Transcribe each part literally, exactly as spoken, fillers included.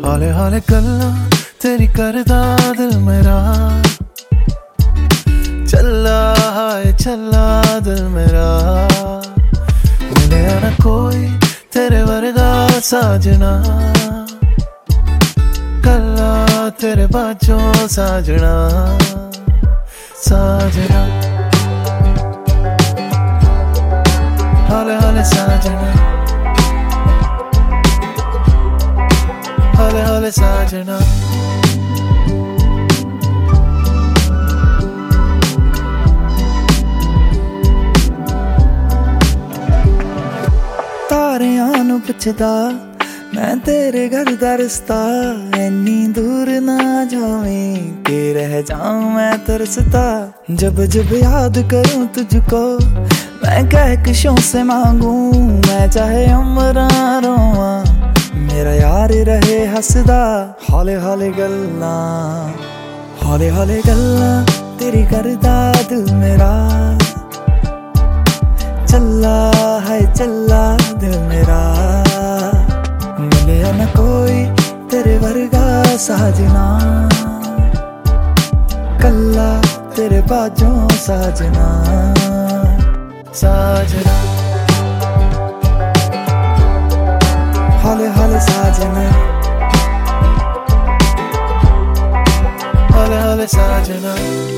हौले हौले गल्लां तेरी करदा दिल मेरा, चला हाय चला दिल मेरा। मिले ना कोई तेरे वर्गा साजना, कल्ला तेरे बाजों साजना साजना। हौले हौले साजना, हौले हौले साजना। तारियां नू पुछदा मैं तेरे घर दा रिश्ता, इन्नी दूर ना जावें के रह जाऊं मैं तरसता। जब जब याद करूं तुझको मैं कहकशों से मांगू, मैं चाहे उम्र रोवां मेरा यार रहे हसदा। हौले हौले गल्लां, हौले हौले गल्लां तेरी करदा दिल मेरा, चला है चला दिल मेरा। मिले न कोई तेरे वर्गा साजना, कल्ला तेरे बाजों साजना साजना। हौले हौले साजना, हौले हौले साजना।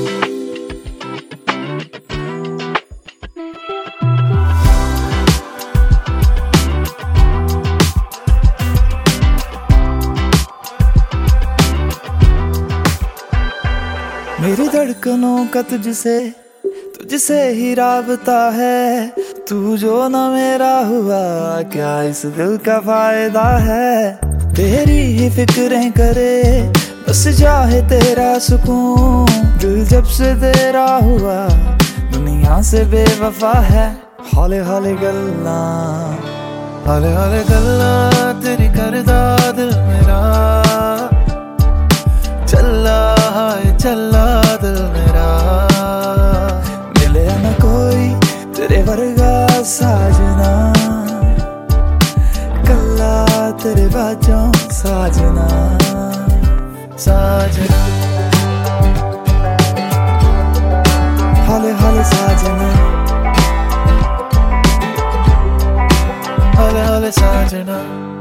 मेरी धड़कनों का तुझसे तुझसे ही राबता है, तू जो ना मेरा हुआ क्या इस दिल का फायदा है। तेरी ही फिक्रें करे बस चाहे तेरा सुकून, दिल जब से तेरा हुआ दुनिया से बेवफा है। हौले हौले गल्लां, हौले हौले गल्लां तेरी करदा दिल मेरा, चला हाय चला दिल मेरा। मिले न कोई तेरे वर्गा साजना, कल्ला तेरे बाजों साजना साजना। हौले हौले साजना, हौले हौले साजना।